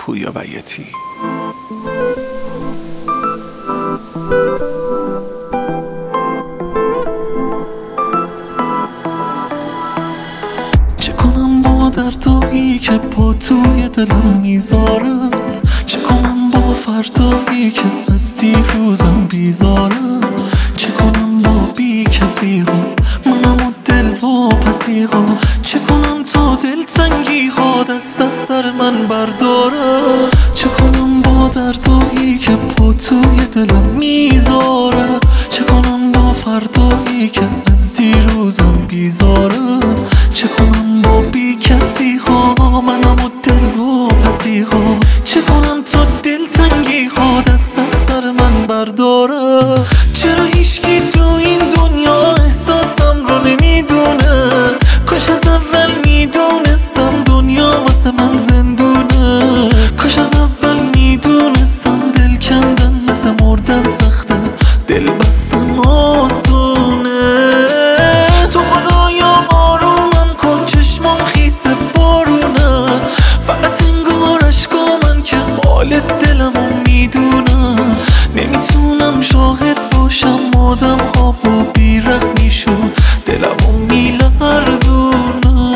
پویا بیاتی. چه کنم با دردایی که پا توی دلم میذاره؟ چه کنم با فردایی که از دیروزم بیزاره؟ چه کنم با بی کسی ها منم و دل واپسی ها؟ چه کنم تا دلتنگی ها دست از سر من برداره؟ چه کنم با دردایی که پا توی دلم میذاره؟ چه کنم با فردایی که از دیروزم بیزاره؟ چه کنم با بی کسی ها منم و دل واپسی ها؟ چه کنم تا دلتنگی ها دست از سر من برداره؟ چرا هیچکی تو این دنیا احساسم رو نمیدونه؟ کاش از اول میدونستم دنیا واسه من زندونه. کاش از اول میدونستم دل کندن مثل مردن سخته، دل بستن آسونه. تو خدایا آرومم کن، چشمام خیس بارونه، فقط انگار اشکا من که حال دلمو میدونه. نمیتونم شاهد باشم آدم ها با بیرحمیشون دلمو میلرزونه.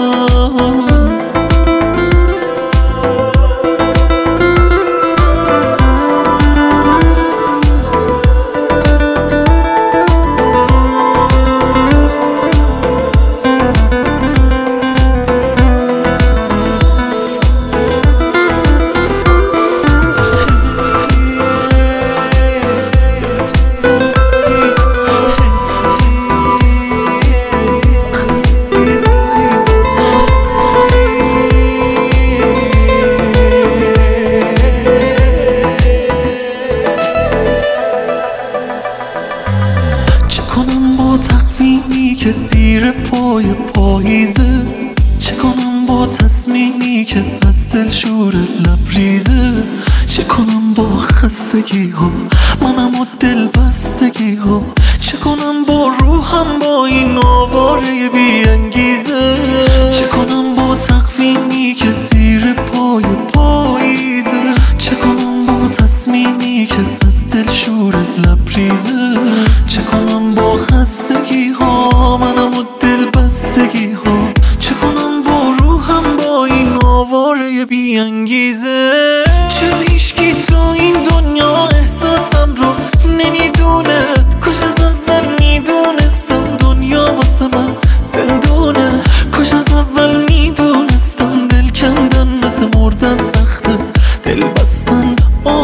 تقویمی که زیر پای پاییزه؟ چه کنم با تصمیمی که از دل شور لبریزه؟ چه کنم با خستگی ها منم و دل بستگی ها؟ چه کنم با روحم با این آواره بی انگیزه؟ چه کنم با تقویمی که زیر پای پاییزه؟ چه کنم با تصمیمی که از دل شور لبریزه؟ چه کنم با خستگی ها منم و دل بستگی ها؟ چه کنم با روحم با این آواره بی انگیزه؟ چرا هیچکی تو این دنیا احساسم رو نمیدونه؟ کاش از اول میدونستم دنیا واسه من زندونه. کاش از اول میدونستم دل کندن مثل مردن سخته، دل بستن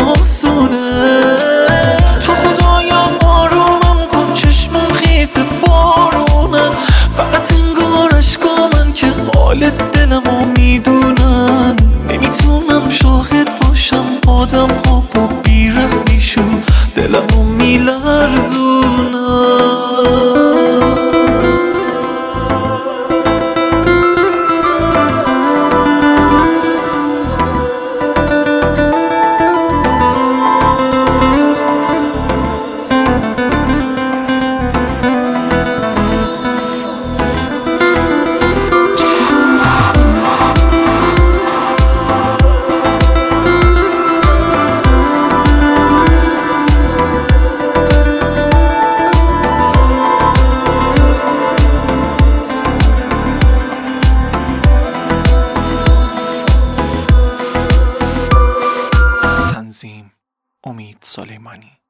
آسونه. تو خدایا آرومم کن، چشمم خیس بارونن، فقط انگار اشکا من که حال دلمو میدونن. نمیتونم شاهد باشم آدم ها با بیرحمیشون دلمو میلرزونن. امید سلیمانی.